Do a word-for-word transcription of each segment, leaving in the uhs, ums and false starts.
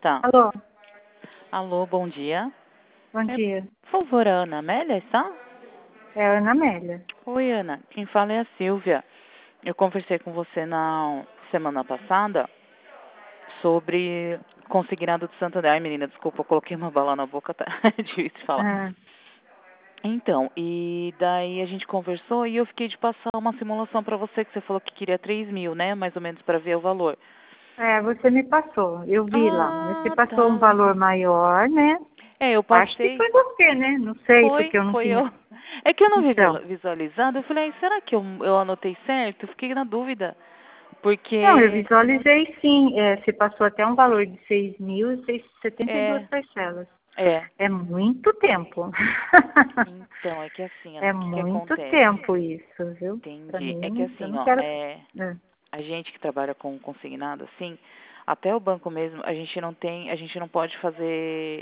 Tá. Alô, Alô, bom dia. bom É, dia. por favor, a Ana Amélia, está? É a Ana Amélia. Oi, Ana. Quem fala é a Silvia. Eu conversei com você na semana passada sobre consignado do Santander. Ai, menina, desculpa, eu coloquei uma bala na boca, tá difícil falar. Ah, Então, e daí a gente conversou e eu fiquei de passar uma simulação para você, que você falou que queria três mil, né? Mais ou menos para ver o valor. é, você me passou, eu vi lá. Você Ah, passou um tá. valor maior, né? É, eu Acho que passei. foi você, né? Não sei, Foi, porque eu não foi tinha. eu. É que eu não vi Então, visual- visualizado. Eu falei, "Ai, será que eu, eu anotei certo?" Eu fiquei na dúvida. não, eu Porque, visualizei sim. É, você passou até um valor de seis mil e setenta e duas é, parcelas. é. É muito tempo. Então, é que assim, Ana, É o que que muito acontece? tempo isso, viu? Pra Entendi. mim, É eu que não, eu assim, não ó, quero. é, É. a gente que trabalha com consignado, assim, até o banco mesmo, a gente não tem, a gente não pode fazer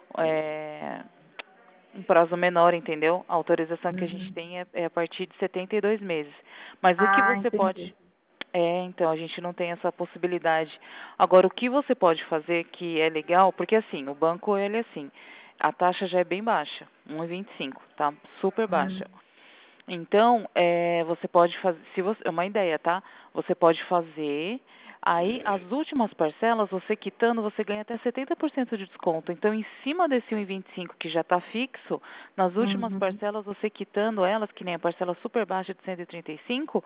é, um prazo menor, entendeu? A autorização que a gente Uhum. tem é, é a partir de setenta e dois meses. Mas o que Ah, você entendi. pode. É, então, a gente não tem essa possibilidade. Agora, o que você pode fazer que é legal, porque assim, o banco, ele é assim, a taxa já é bem baixa, um vírgula vinte e cinco, tá? Super Hum, baixa. Então, é, você pode fazer, se você, é uma ideia, tá? Você pode fazer, aí as últimas parcelas, você quitando, você ganha até setenta por cento de desconto. Então, em cima desse um vírgula vinte e cinco que já está fixo, nas últimas Uhum. parcelas, você quitando elas, que nem a parcela super baixa de cento e trinta e cinco,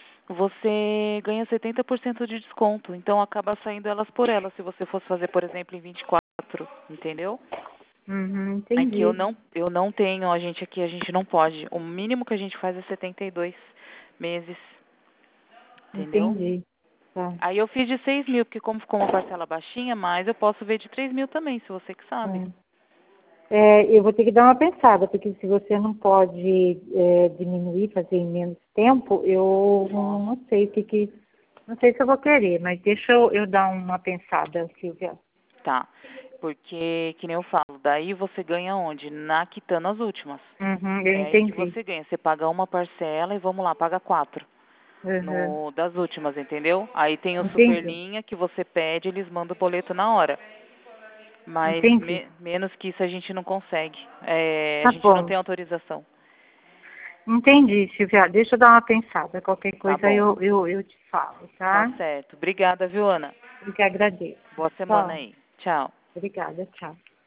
você ganha setenta por cento de desconto. Então, acaba saindo elas por elas, se você fosse fazer, por exemplo, em vinte e quatro, entendeu? Uhum, É que eu entendi. não, eu não tenho, a gente aqui, a gente não pode. O mínimo que a gente faz é setenta e dois meses, entendeu? Entendi. Tá. Aí eu fiz de seis mil, porque como ficou uma parcela baixinha, mas eu posso ver de três mil também, se você que sabe. É. É, eu vou ter que dar uma pensada, porque se você não pode é, diminuir, fazer em menos tempo, eu Nossa. não sei o que, que. Não sei se eu vou querer, mas deixa eu, eu dar uma pensada, Silvia. Tá. Porque, que nem eu falo, daí você ganha onde? Na quitando as últimas. Uhum, eu É aí que entendi. você ganha. Você paga uma parcela e vamos lá, paga quatro. Uhum, No, das últimas, entendeu? Aí tem o entendi. Superlinha que você pede, eles mandam o boleto na hora. Mas Entendi. me- menos que isso a gente não consegue. É, a Tá gente não bom. tem autorização. Entendi, Silvia. Deixa eu dar uma pensada. Qualquer Tá coisa bom. eu, eu, eu te falo, Tá tá? certo. Obrigada, viu, Ana? Eu que agradeço. Boa semana Tchau. aí. Tchau. Obrigada, tchau.